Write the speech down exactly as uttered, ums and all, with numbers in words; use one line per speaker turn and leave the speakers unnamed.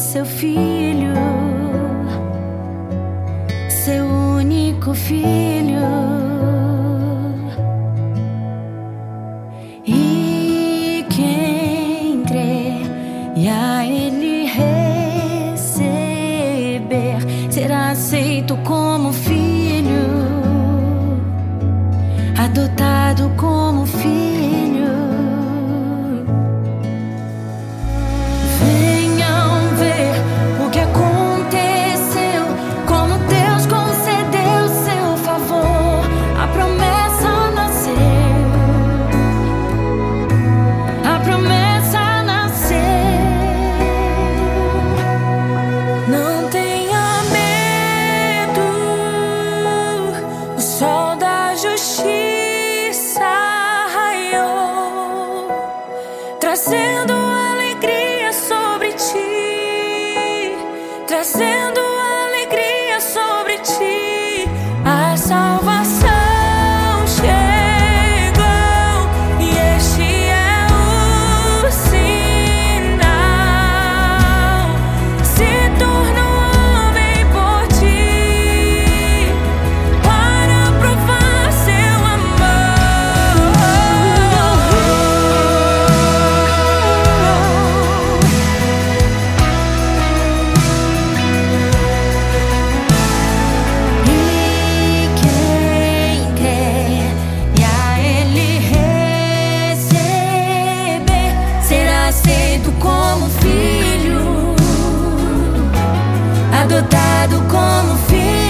seu filho, seu único filho. E quem crê e a ele receber será aceito como filho, adotado como filho. Venham ver o que aconteceu, como Deus concedeu seu favor. A promessa nasceu, a promessa nasceu. Não tenha medo, o sol da justiça raiou, trazendo alegria sobre ti, trazendo alegria sobre ti. A salvação chegou e este é o sinal. Se tornou homem por ti, para provar seu amor. E quem quer e a ele receber será aceito como filho, adotado como filho.